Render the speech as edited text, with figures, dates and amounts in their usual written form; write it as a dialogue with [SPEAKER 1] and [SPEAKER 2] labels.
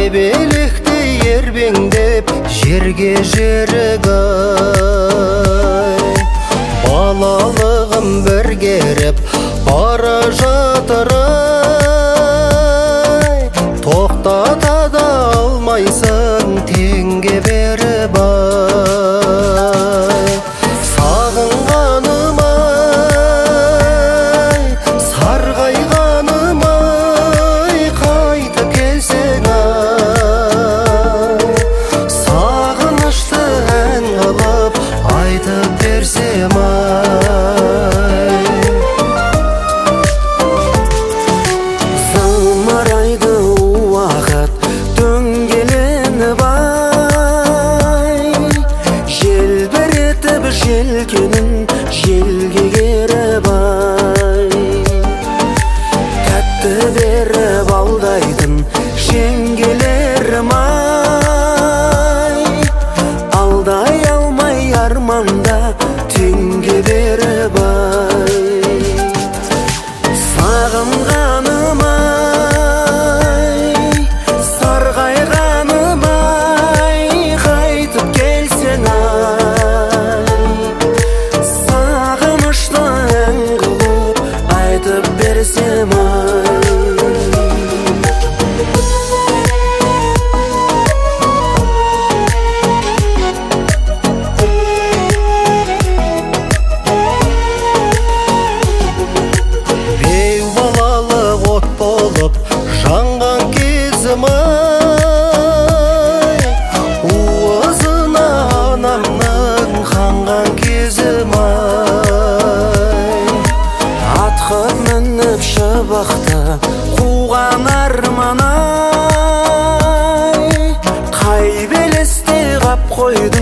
[SPEAKER 1] ебелектей ербеңдеп жерге жерік ай, балалығым бір керіп бара жатыр ай, тоқтата да алмайсың теңге беріп ай. Сағынғаным ай, сарғайғаным ай, қайтып келсең ай, сағынышты ән қылып айтып берсем ай.
[SPEAKER 2] Зымырайды уақыт дөңгеленіп ай, желбіретіп желкенін желге керіп ай, тәтті беріп алдайтын жеңгелерім ай, алдай алмай арманда теңге беріп ай. Сағынғаным ай, сарғайғаным ай, қайтып келсең ай, сағынышты ән қылып айтып берсем ай.
[SPEAKER 1] Жанған кезім ай, уызына анамның қанған кезім ай.
[SPEAKER 2] Атқа мініп шыбықты қуған арман ай, қай белесте қап қойды